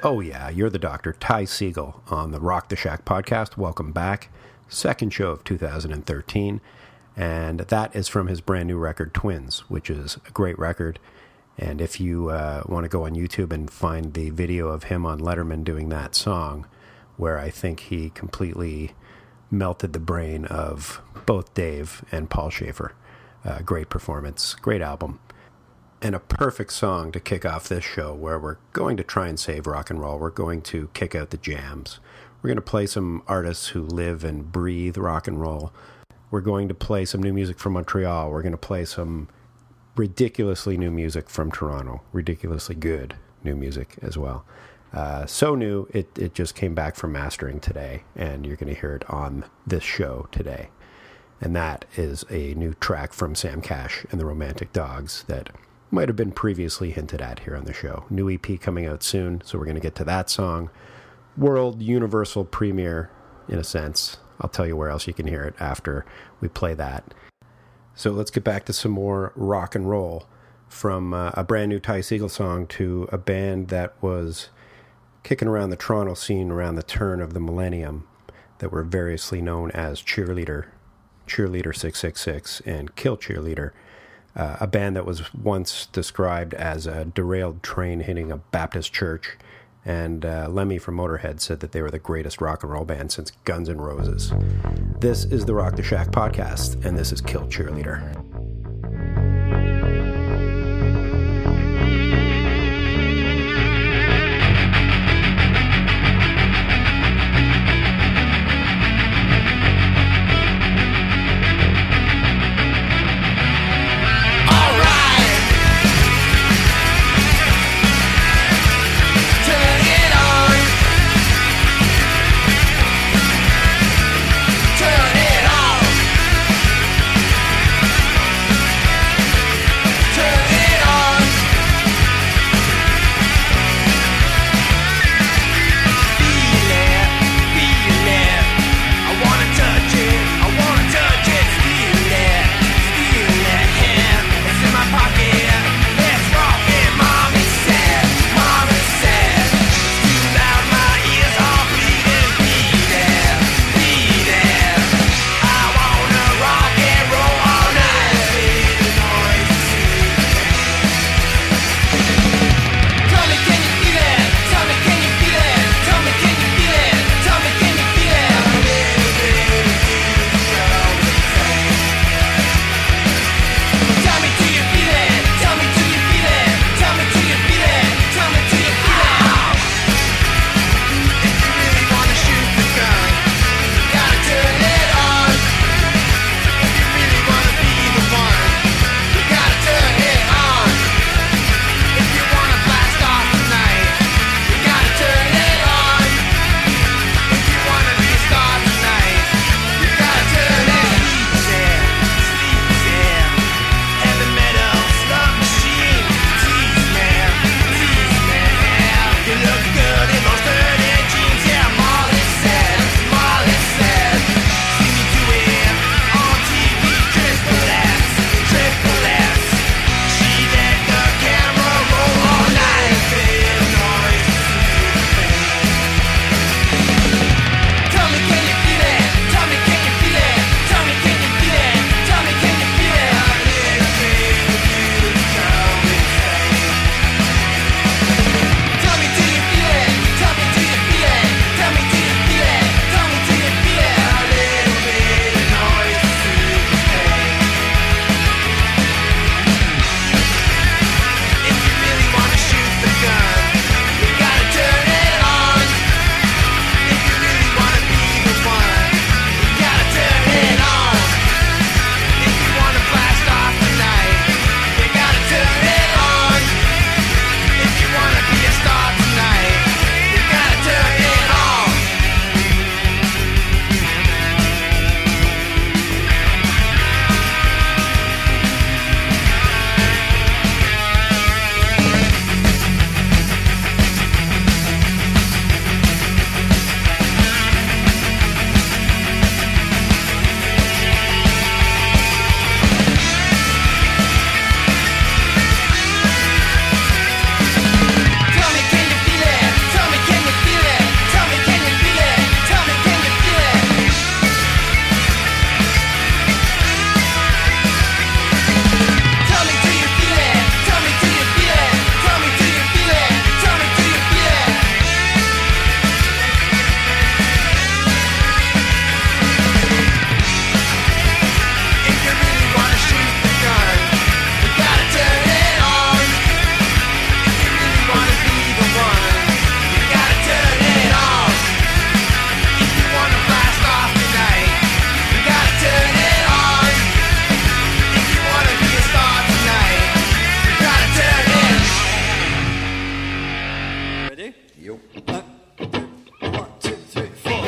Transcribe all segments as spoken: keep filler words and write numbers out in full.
Oh yeah, you're the doctor, Ty Segall on the Rock the Shack podcast. Welcome back. Second show of two thousand thirteen. And that is from his brand new record, Twins, which is a great record. And if you uh, want to go on YouTube and find the video of him on Letterman doing that song, where I think he completely melted the brain of both Dave and Paul Shaffer. Uh, great performance, great album. And a perfect song to kick off this show where we're going to try and save rock and roll. We're going to kick out the jams. We're going to play some artists who live and breathe rock and roll. We're going to play some new music from Montreal. We're going to play some ridiculously new music from Toronto. Ridiculously good new music as well. Uh, so new, it, it just came back from mastering today, and you're going to hear it on this show today. And that is a new track from Sam Cash and the Romantic Dogs that might have been previously hinted at here on the show. New E P coming out soon, so we're going to get to that song. World universal premiere, in a sense. I'll tell you where else you can hear it after we play that. So let's get back to some more rock and roll, from uh, a brand new Ty Segall song to a band that was kicking around the Toronto scene around the turn of the millennium that were variously known as Cheerleader, Cheerleader six six six, and Kill Cheerleader. Uh, a band that was once described as a derailed train hitting a Baptist church, and uh, Lemmy from Motorhead said that they were the greatest rock and roll band since Guns N' Roses. This is the Rock the Shack podcast, and this is Kill Cheerleader. Turn it on. Yep. One, two, three, four.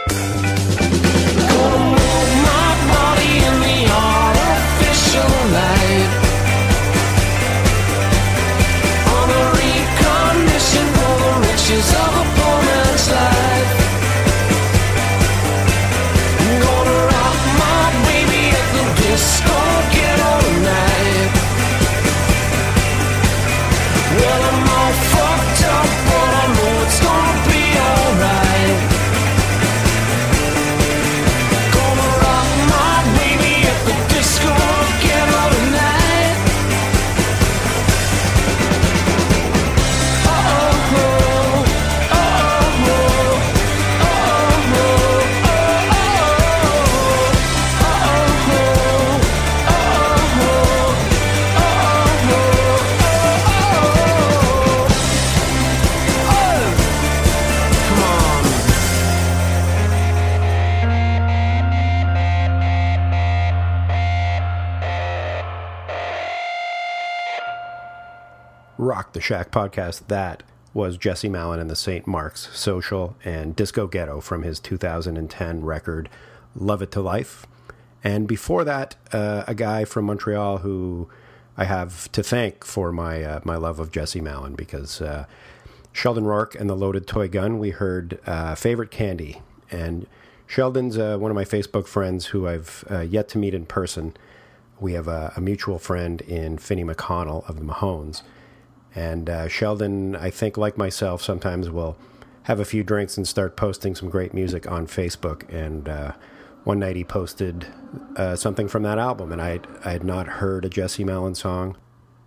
Rock the Shack podcast. That was Jesse Malin and the Saint Mark's Social and Disco Ghetto from his two thousand ten record, Love It to Life. And before that, uh, a guy from Montreal who I have to thank for my uh, my love of Jesse Malin, because uh, Sheldon Rourke and the Loaded Toy Gun, we heard uh, Favorite Candy. And Sheldon's uh, one of my Facebook friends who I've uh, yet to meet in person. We have a, a mutual friend in Finney McConnell of the Mahones. And uh, Sheldon, I think, like myself, sometimes will have a few drinks and start posting some great music on Facebook. And uh, one night he posted uh, something from that album, and I I had not heard a Jesse Malin song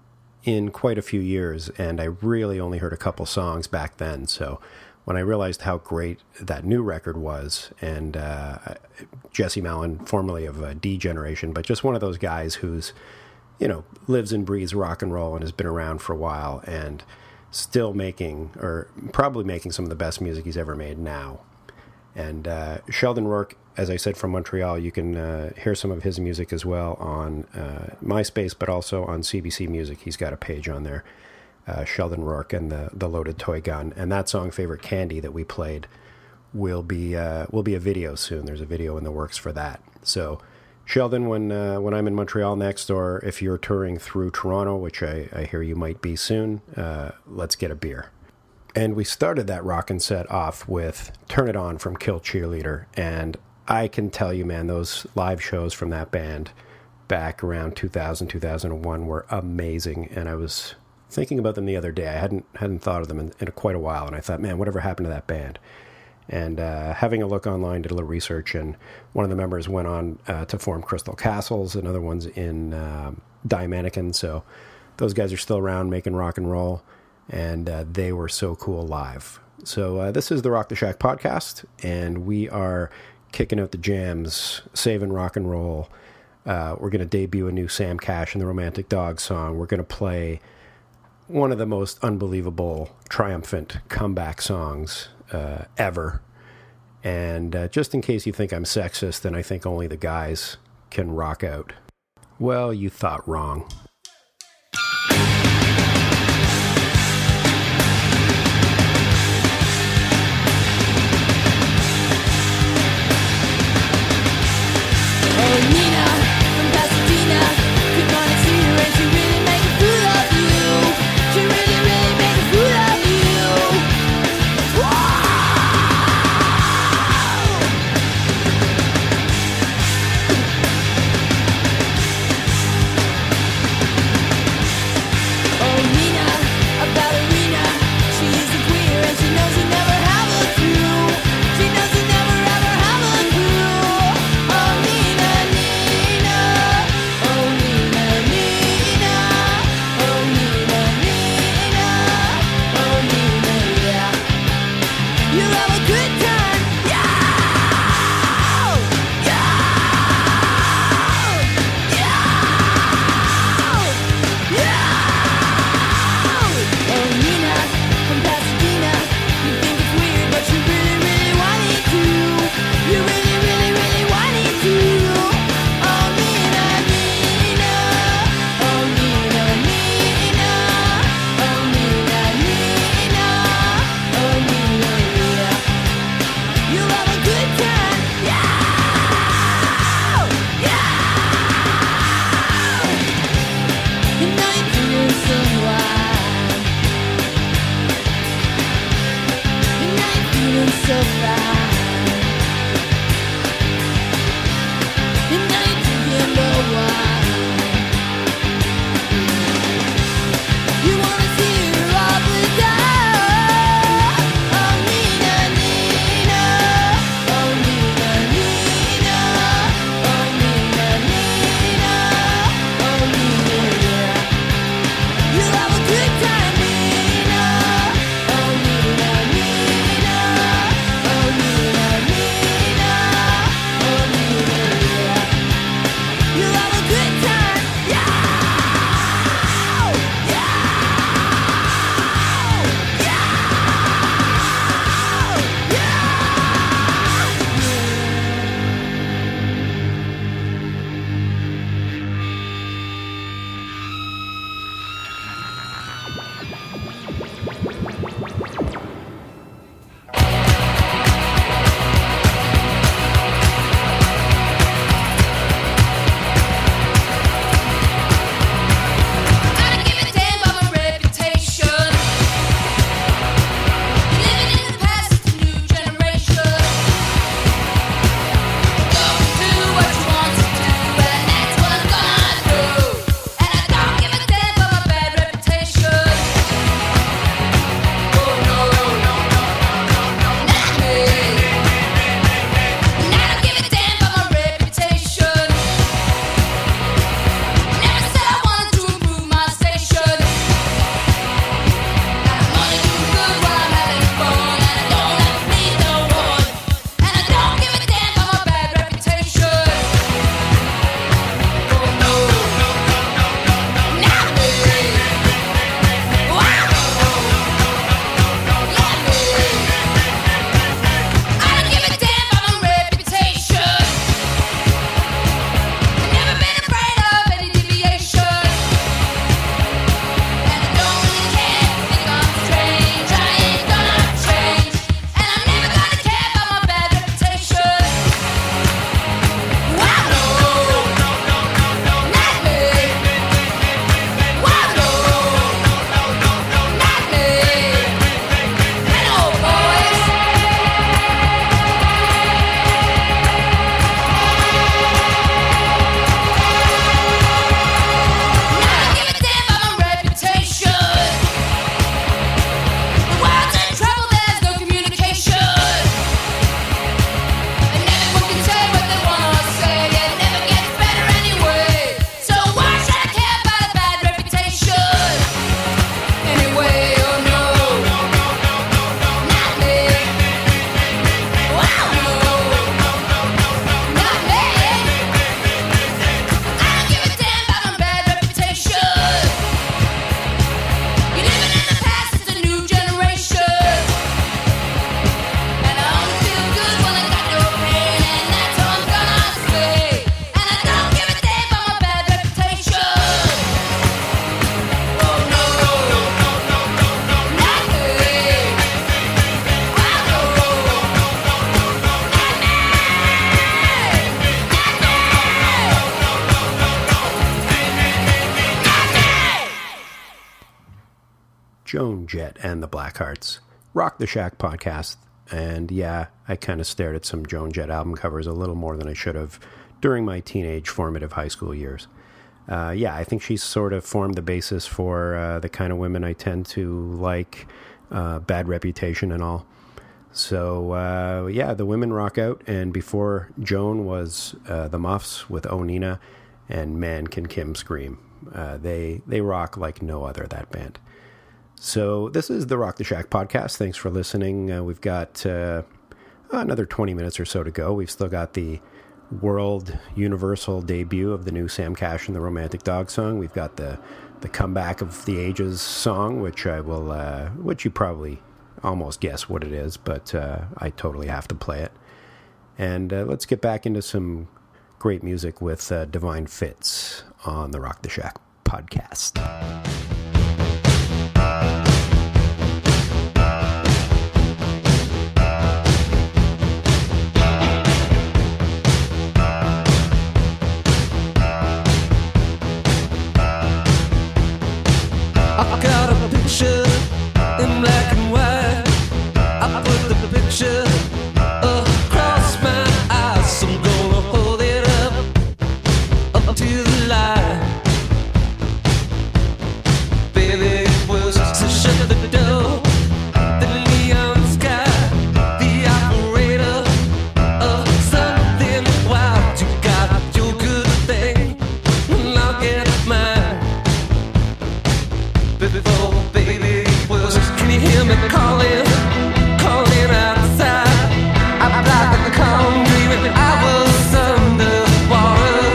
in quite a few years, and I really only heard a couple songs back then. So when I realized how great that new record was, and uh, Jesse Malin, formerly of uh, D Generation, but just one of those guys who's, you know, lives and breathes rock and roll and has been around for a while and still making, or probably making, some of the best music he's ever made now. And uh, Sheldon Rourke, as I said, from Montreal, you can uh, hear some of his music as well on uh, MySpace, but also on C B C Music. He's got a page on there, uh, Sheldon Rourke and the, the Loaded Toy Gun. And that song, Favorite Candy, that we played will be uh, will be a video soon. There's a video in the works for that. So Sheldon, when uh, when I'm in Montreal next, or if you're touring through Toronto, which I, I hear you might be soon, uh, let's get a beer. And we started that rockin' set off with Turn It On from Kill Cheerleader. And I can tell you, man, those live shows from that band back around two thousand, two thousand one were amazing. And I was thinking about them the other day. I hadn't hadn't thought of them in, in quite a while. And I thought, man, whatever happened to that band? And uh, having a look online, did a little research, and one of the members went on uh, to form Crystal Castles, another one's in uh, Die Mannequin. So those guys are still around making rock and roll, and uh, they were so cool live. So uh, this is the Rock the Shack podcast, and we are kicking out the jams, saving rock and roll. Uh, we're going to debut a new Sam Cash and the Romantic Dogs song. We're going to play one of the most unbelievable, triumphant comeback songs Uh, ever. And uh, just in case you think I'm sexist and I think only the guys can rock out, well, you thought wrong. Oh, Nina from Pasadena, good morning to you, and she really made a fool of you. She really, really made a fool of you. Whoa! Joan Jett and the Blackhearts, Rock the Shack podcast. And yeah, I kind of stared at some Joan Jett album covers a little more than I should have during my teenage formative high school years. Uh, yeah, I think she's sort of formed the basis for uh, the kind of women I tend to like, uh, Bad Reputation and all. So, uh, yeah, the women rock out, and before Joan was uh, the Muffs with Oh Nina, and Man Can Kim Scream. Uh, they they rock like no other, that band. So this is the Rock the Shack podcast. Thanks for listening. Uh, we've got uh, another twenty minutes or so to go. We've still got the world universal debut of the new Sam Cash and the Romantic Dog song. We've got the the comeback of the Ages song, which I will, uh, which you probably almost guess what it is, but uh, I totally have to play it. And uh, let's get back into some great music with uh, Divine Fits on the Rock the Shack podcast. I got a picture in black and white. I put the picture across my eyes. I'm gonna hold it up, up to the light. Baby, it was to shut the door. The neon sky, the operator of something wild. You got your good thing, and I'll get mine. Before, baby, it was. Can you hear me calling, calling outside? I'm black in the concrete, and I was underwater,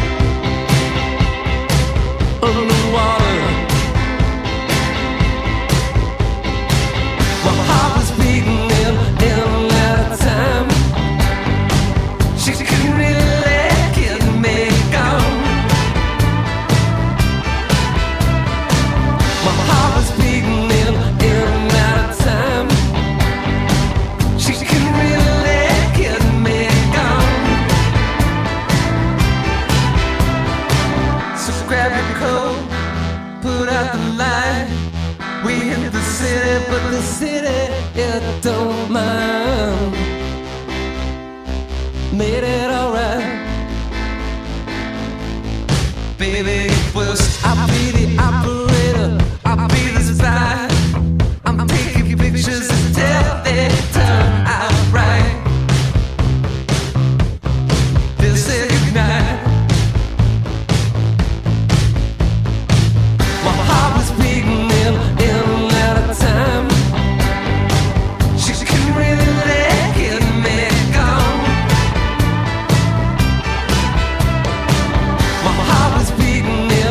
underwater. My heart was beating in, in that time. She couldn't really get me gone. My heart was beating in, in that time. She couldn't really get me gone. So grab your coat, put out the light. We hit the city, but the city, it don't mind. Made it alright. Baby, it was. I'll be the operator, I'll be the spy. I'm taking pictures until they turn out right. They'll say goodnight. My heart was beating in, in that time. She couldn't really get me gone. My heart was beating in.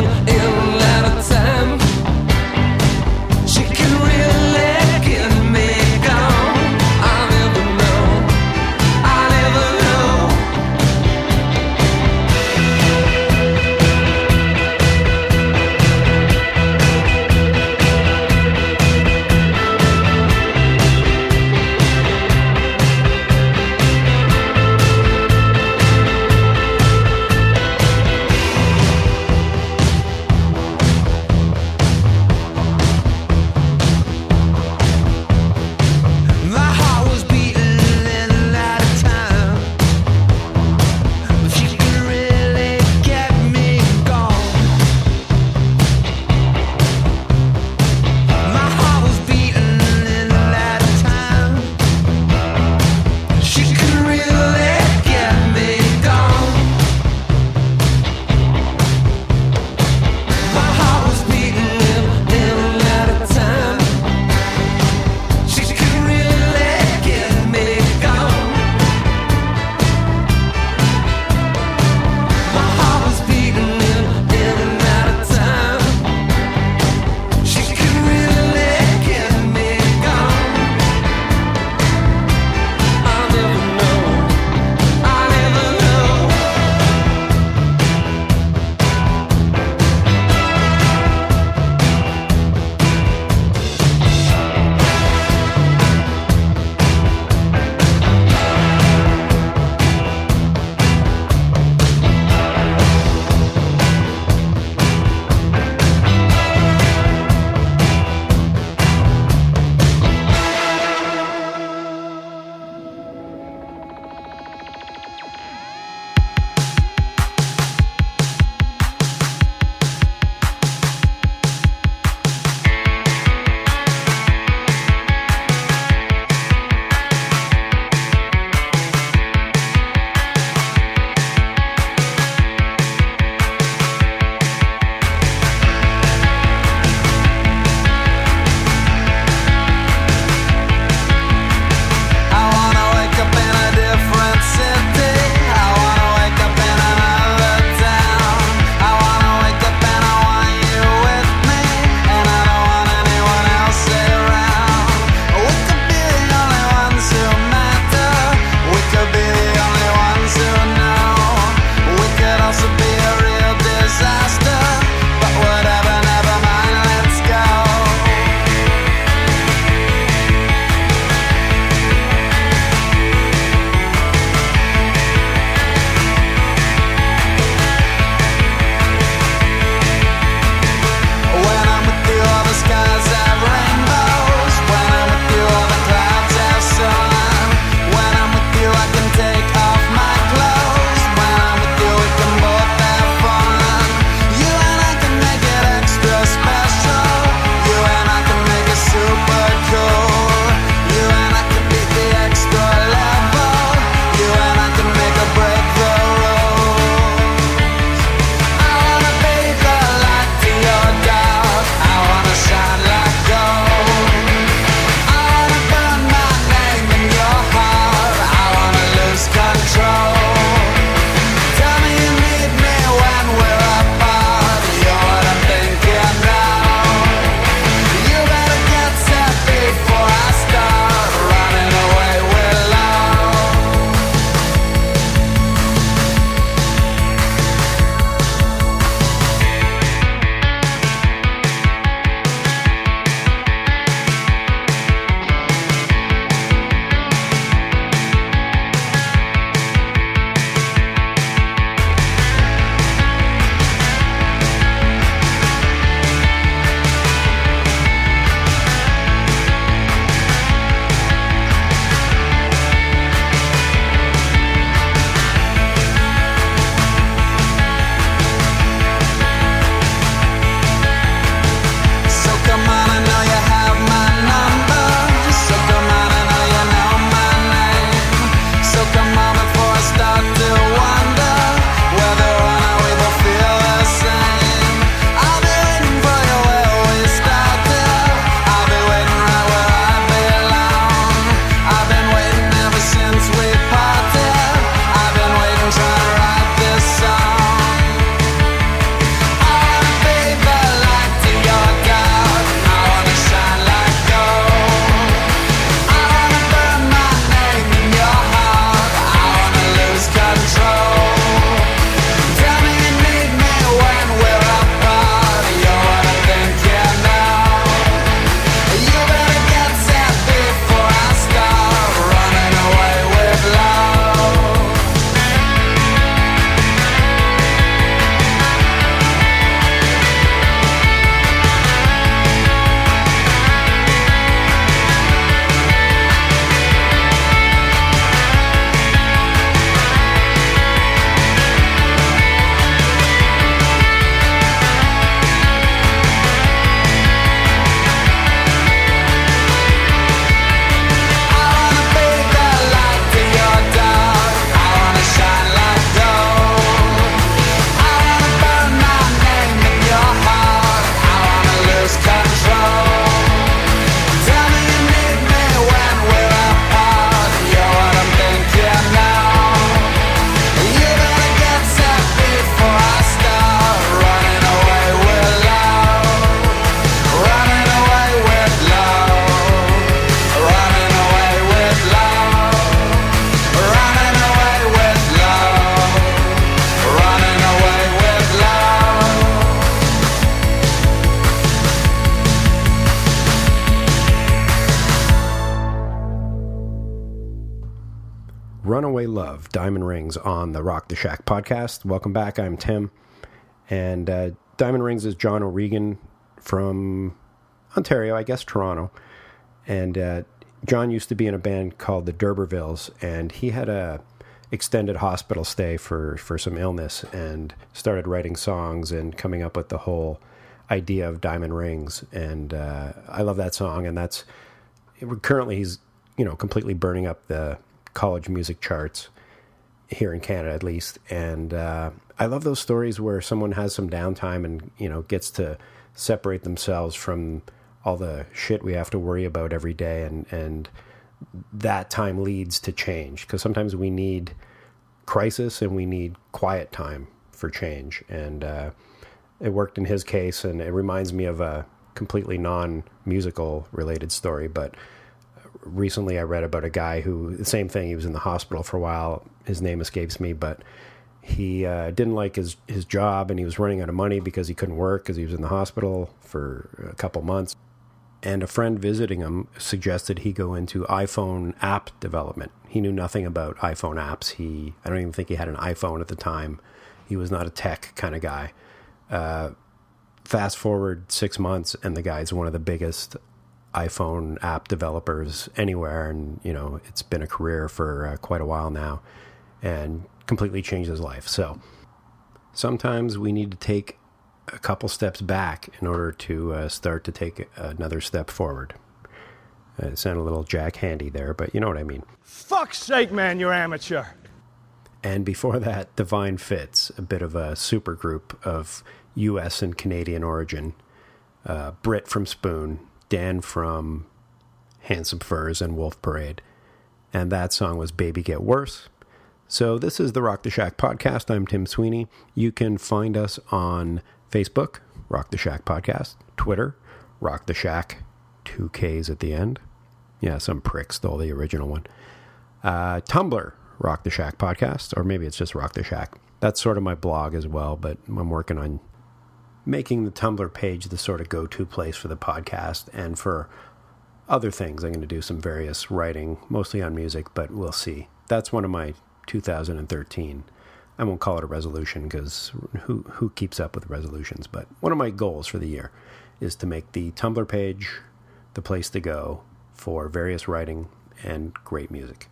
Runaway Love, Diamond Rings on the Rock the Shack podcast. Welcome back. I'm Tim. And uh, Diamond Rings is John O'Regan from Ontario, I guess Toronto. And uh, John used to be in a band called the D'Urbervilles, and he had a extended hospital stay for, for some illness and started writing songs and coming up with the whole idea of Diamond Rings. And uh, I love that song, and that's currently he's, you know, completely burning up the college music charts here in Canada, at least. And uh, I love those stories where someone has some downtime and, you know, gets to separate themselves from all the shit we have to worry about every day. And, and that time leads to change, because sometimes we need crisis and we need quiet time for change. And uh, it worked in his case, and it reminds me of a completely non-musical related story, but recently I read about a guy who, the same thing, he was in the hospital for a while. His name escapes me, but he uh, didn't like his, his job, and he was running out of money because he couldn't work because he was in the hospital for a couple months. And a friend visiting him suggested he go into iPhone app development. He knew nothing about iPhone apps. He, I don't even think he had an iPhone at the time. He was not a tech kind of guy. Uh, fast forward six months, and the guy's one of the biggest iPhone app developers anywhere, and you know, it's been a career for uh, quite a while now, and completely changed his life. So sometimes we need to take a couple steps back in order to uh, start to take another step forward. Uh, it sounded a little Jack Handy there, but you know what I mean. Fuck's sake, man, you're amateur. And before that, Divine Fits, a bit of a super group of U S and Canadian origin. Uh, Britt from Spoon, Dan from Handsome Furs and Wolf Parade. And that song was Baby Get Worse. So this is the Rock the Shack podcast. I'm Tim Sweeney. You can find us on Facebook, Rock the Shack Podcast, Twitter, Rock the Shack, two Ks at the end. Yeah, some prick stole the original one. Uh, Tumblr, Rock the Shack Podcast, or maybe it's just Rock the Shack. That's sort of my blog as well, but I'm working on making the Tumblr page the sort of go-to place for the podcast, and for other things I'm going to do some various writing, mostly on music, but we'll see. That's one of my two thousand thirteen, I won't call it a resolution, because who who keeps up with resolutions, but one of my goals for the year is to make the Tumblr page the place to go for various writing and great music.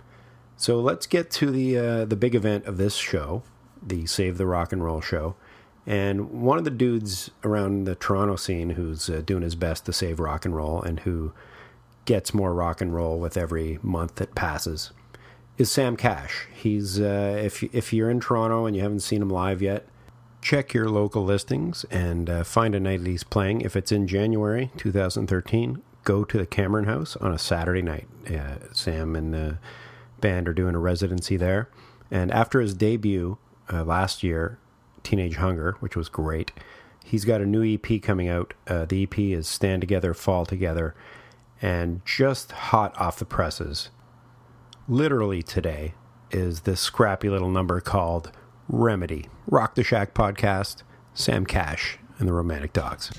So let's get to the uh, the big event of this show, the Save the Rock and Roll show. And one of the dudes around the Toronto scene who's uh, doing his best to save rock and roll, and who gets more rock and roll with every month that passes, is Sam Cash. He's uh, if if you're in Toronto and you haven't seen him live yet, check your local listings and uh, find a night that he's playing. If it's in January two thousand thirteen, go to the Cameron House on a Saturday night. Uh, Sam and the band are doing a residency there. And after his debut uh, last year, Teenage Hunger, which was great, he's got a new E P coming out. Uh, the E P is Stand Together, Fall Together, and just hot off the presses, literally today, is this scrappy little number called Remedy. Rock the Shack podcast, Sam Cash and the Romantic Dogs.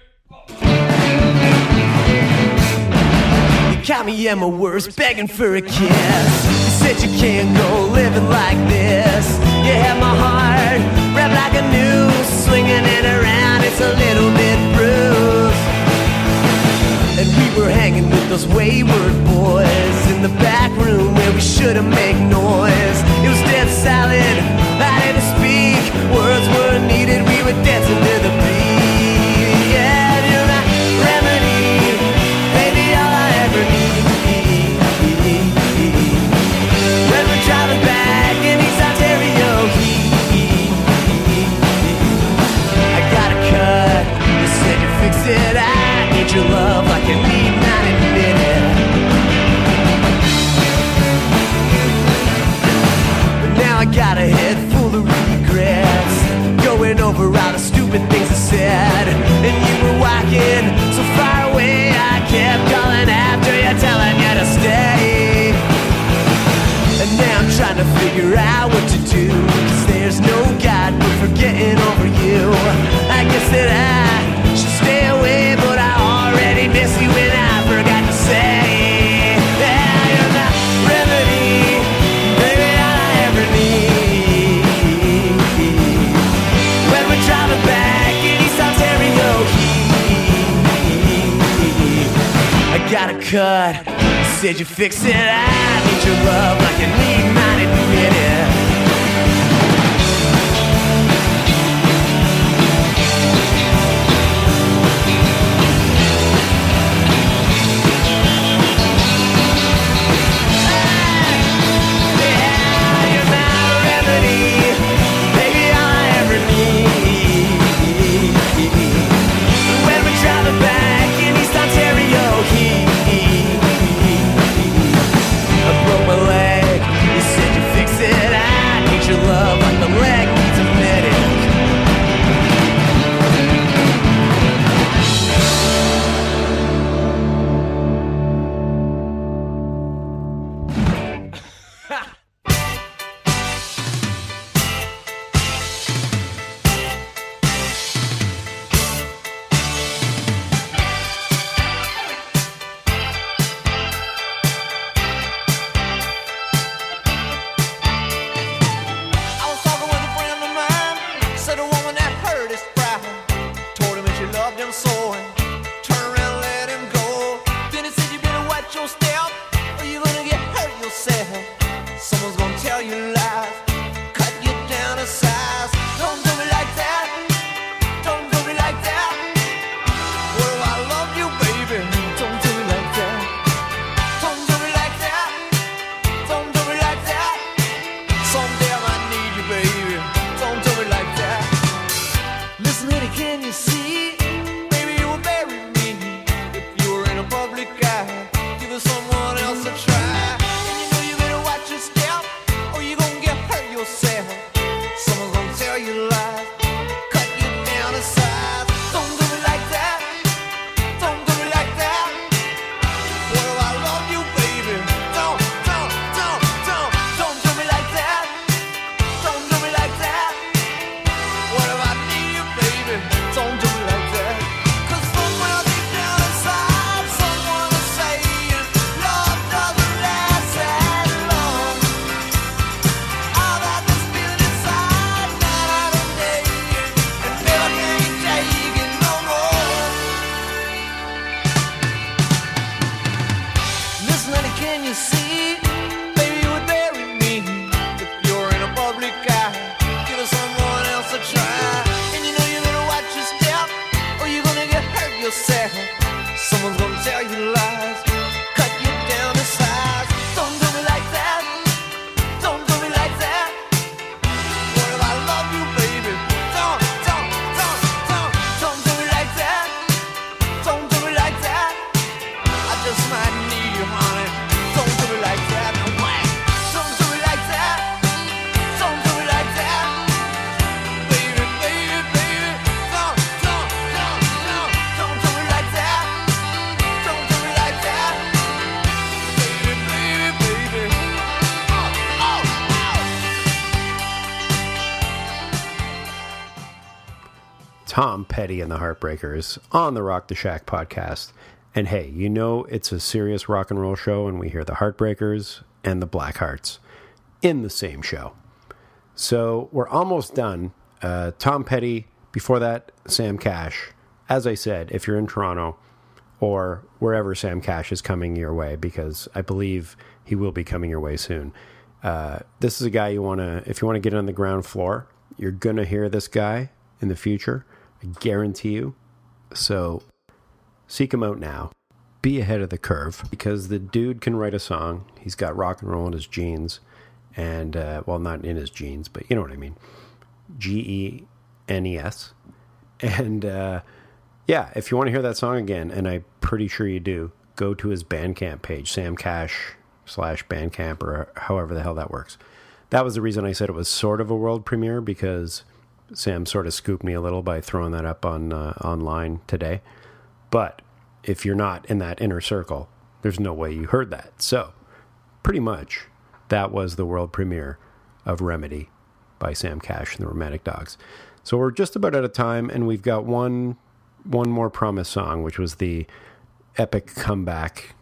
You caught me at my worst, begging for a kiss. You said you can't go living like this. You had my heart wrapped like a noose, swinging it around, it's a little bit bruised. And we were hanging with those wayward boys in the back room where we shouldn't make noise. It was dead silent, I didn't speak, words weren't needed, we were dancing to the beat. Yeah, you're my remedy, baby, all I ever need. When we're driving back in East Ontario, I got a cut, you said you fixed it, I need your love like you need ninety minutes. But now I got a head full of regrets, going over all the stupid things I said. And you were walking so far away, I kept calling after you, telling you to stay. And now I'm trying to figure out what to do, 'cause there's no God but for getting over you. I guess that I should stay away, but I already miss you and I forgot to say, yeah, you're the remedy, cut. Said you fix it, I need your love like you need mine, admit it. Tom Petty and the Heartbreakers on the Rock the Shack podcast. And hey, you know it's a serious rock and roll show and we hear the Heartbreakers and the Blackhearts in the same show. So we're almost done. Uh, Tom Petty, before that, Sam Cash. As I said, if you're in Toronto or wherever Sam Cash is coming your way, because I believe he will be coming your way soon. Uh, this is a guy you want to, if you want to get on the ground floor, you're going to hear this guy in the future. I guarantee you. So seek him out now. Be ahead of the curve because the dude can write a song. He's got rock and roll in his genes. And, uh, well, not in his genes, but you know what I mean. G E N E S. And, uh, yeah, if you want to hear that song again, and I'm pretty sure you do, go to his Bandcamp page, Sam Cash slash Bandcamp, or however the hell that works. That was the reason I said it was sort of a world premiere, because Sam sort of scooped me a little by throwing that up on uh, online today. But if you're not in that inner circle, there's no way you heard that. So pretty much that was the world premiere of Remedy by Sam Cash and the Romantic Dogs. So we're just about out of time, and we've got one one more Promise song, which was the epic comeback,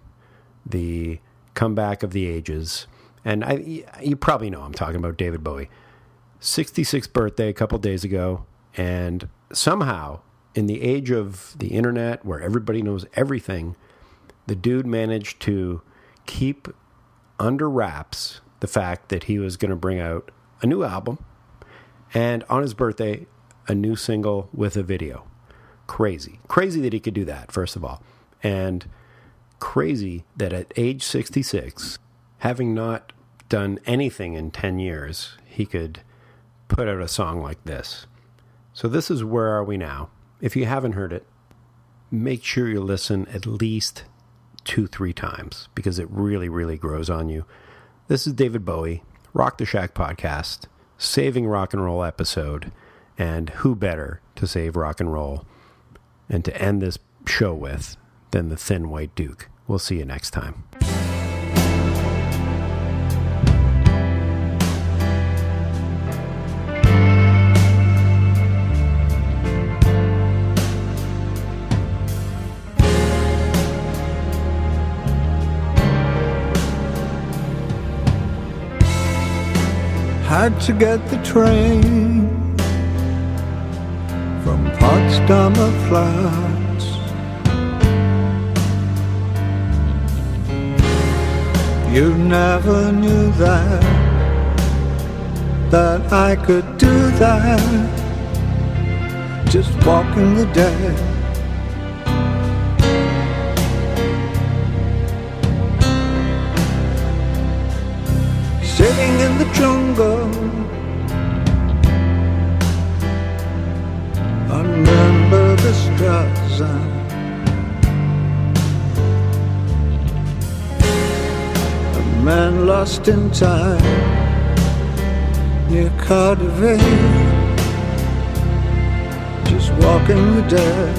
the comeback of the ages. And I, you probably know I'm talking about David Bowie. sixty-sixth birthday a couple days ago, and somehow in the age of the internet where everybody knows everything, the dude managed to keep under wraps the fact that he was going to bring out a new album, and on his birthday, a new single with a video. Crazy. Crazy that he could do that, first of all. And crazy that at age sixty-six, having not done anything in ten years, he could put out a song like this. So this is Where Are We Now? If you haven't heard it, make sure you listen at least two, three times, because it really, really grows on you. This is David Bowie, Rock the Shack Podcast, Saving Rock and Roll episode, and who better to save rock and roll and to end this show with than the Thin White Duke. We'll see you next time. Had to get the train from Potsdamer Platz. You never knew that, that I could do that, just walking the dead. Sitting in the jungle, remember the Straße. A man lost in time near Cardiff, just walking the dead.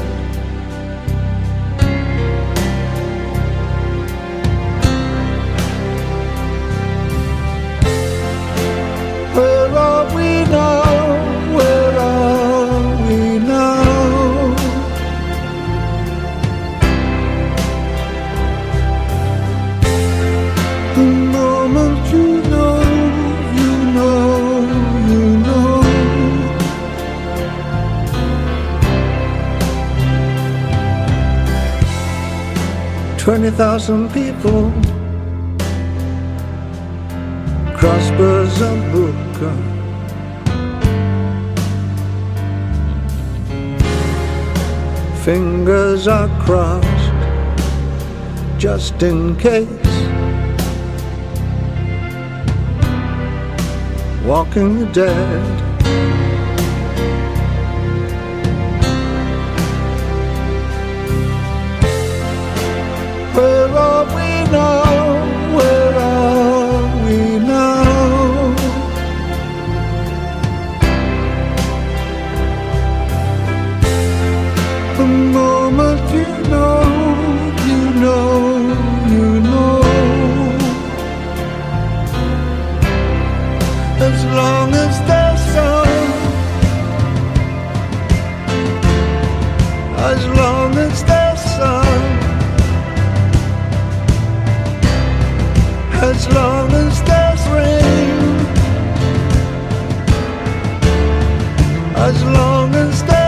Where are we now? Where are we now? The moment you know, you know, you know. Twenty thousand people crossbars and Buka. Fingers are crossed just in case. Walking the dead. Where are we now? Where are we now? The moment you know, you know, you know. As long as there's sun, as long as there's sun, as long as there's rain, as long as there's